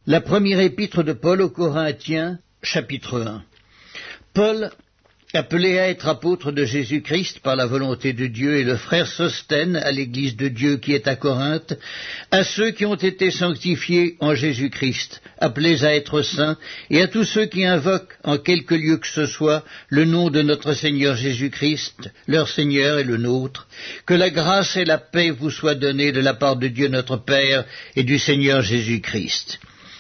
La première épître de Paul aux Corinthiens, chapitre 1. Paul, appelé à être apôtre de Jésus-Christ par la volonté de Dieu, et le frère Sosthène à l'église de Dieu qui est à Corinthe, à ceux qui ont été sanctifiés en Jésus-Christ, appelés à être saints, et à tous ceux qui invoquent en quelque lieu que ce soit le nom de notre Seigneur Jésus-Christ, leur Seigneur et le nôtre, que la grâce et la paix vous soient données de la part de Dieu notre Père et du Seigneur Jésus-Christ.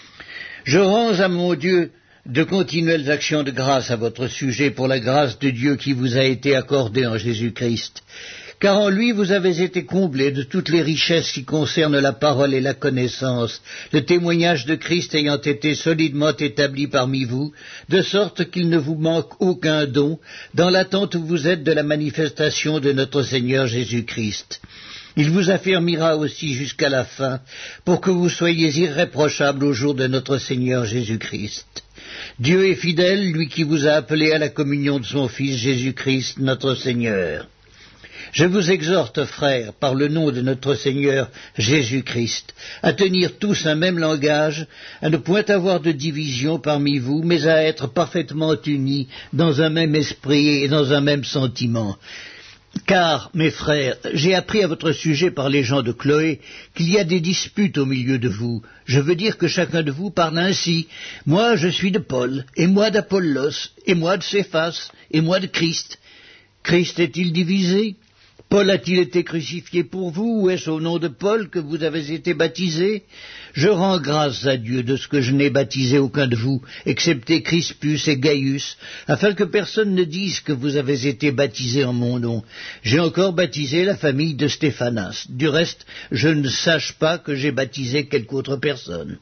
Je rends à mon Dieu de continuelles actions de grâce à votre sujet pour la grâce de Dieu qui vous a été accordée en Jésus-Christ. Car en lui vous avez été comblés de toutes les richesses qui concernent la parole et la connaissance, le témoignage de Christ ayant été solidement établi parmi vous, de sorte qu'il ne vous manque aucun don, dans l'attente où vous êtes de la manifestation de notre Seigneur Jésus-Christ. Il vous affermira aussi jusqu'à la fin, pour que vous soyez irréprochables au jour de notre Seigneur Jésus-Christ. Dieu est fidèle, lui qui vous a appelé à la communion de son Fils Jésus-Christ, notre Seigneur. Je vous exhorte, frères, par le nom de notre Seigneur Jésus-Christ, à tenir tous un même langage, à ne point avoir de division parmi vous, mais à être parfaitement unis dans un même esprit et dans un même sentiment. Car, mes frères, j'ai appris à votre sujet par les gens de Chloé qu'il y a des disputes au milieu de vous. Je veux dire que chacun de vous parle ainsi. Moi, je suis de Paul, et moi d'Apollos, et moi de Céphas, et moi de Christ. Christ est-il divisé? Paul a-t-il été crucifié pour vous, ou est-ce au nom de Paul que vous avez été baptisés? Je rends grâce à Dieu de ce que je n'ai baptisé aucun de vous, excepté Crispus et Gaius, afin que personne ne dise que vous avez été baptisés en mon nom. J'ai encore baptisé la famille de Stéphanas. Du reste, je ne sache pas que j'ai baptisé quelque autre personne.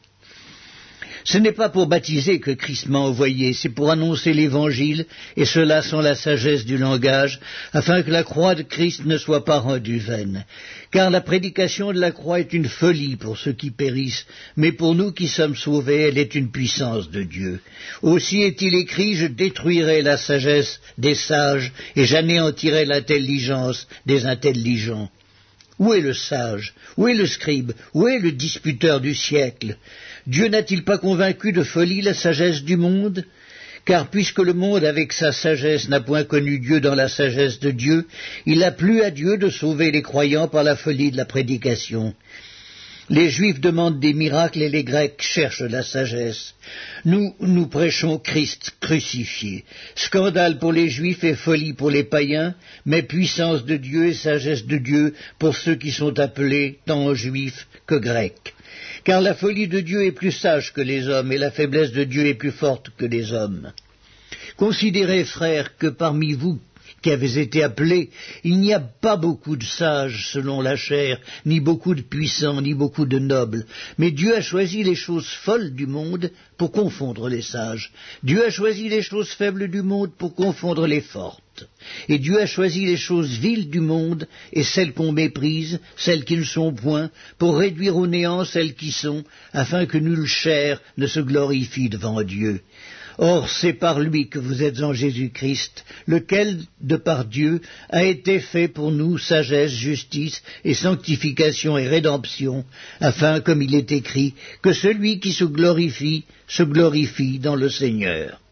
Ce n'est pas pour baptiser que Christ m'a envoyé, c'est pour annoncer l'Évangile, et cela sans la sagesse du langage, afin que la croix de Christ ne soit pas rendue vaine. Car la prédication de la croix est une folie pour ceux qui périssent, mais pour nous qui sommes sauvés, elle est une puissance de Dieu. Aussi est-il écrit, je détruirai la sagesse des sages, et j'anéantirai l'intelligence des intelligents. Où est le sage? Où est le scribe? Où est le disputeur du siècle? Dieu n'a-t-il pas convaincu de folie la sagesse du monde? Car puisque le monde avec sa sagesse n'a point connu Dieu dans la sagesse de Dieu, il a plu à Dieu de sauver les croyants par la folie de la prédication. Les Juifs demandent des miracles et les Grecs cherchent la sagesse. Nous prêchons Christ crucifié. Scandale pour les Juifs et folie pour les païens, mais puissance de Dieu et sagesse de Dieu pour ceux qui sont appelés tant Juifs que Grecs. Car la folie de Dieu est plus sage que les hommes, et la faiblesse de Dieu est plus forte que les hommes. Considérez, frères, que parmi vous qui avez été appelés, il n'y a pas beaucoup de sages selon la chair, ni beaucoup de puissants, ni beaucoup de nobles. Mais Dieu a choisi les choses folles du monde pour confondre les sages. Dieu a choisi les choses faibles du monde pour confondre les fortes. Et Dieu a choisi les choses viles du monde et celles qu'on méprise, celles qui ne sont point, pour réduire au néant celles qui sont, afin que nulle chair ne se glorifie devant Dieu. Or, c'est par lui que vous êtes en Jésus-Christ, lequel, de par Dieu, a été fait pour nous sagesse, justice et sanctification et rédemption, afin, comme il est écrit, que celui qui se glorifie dans le Seigneur.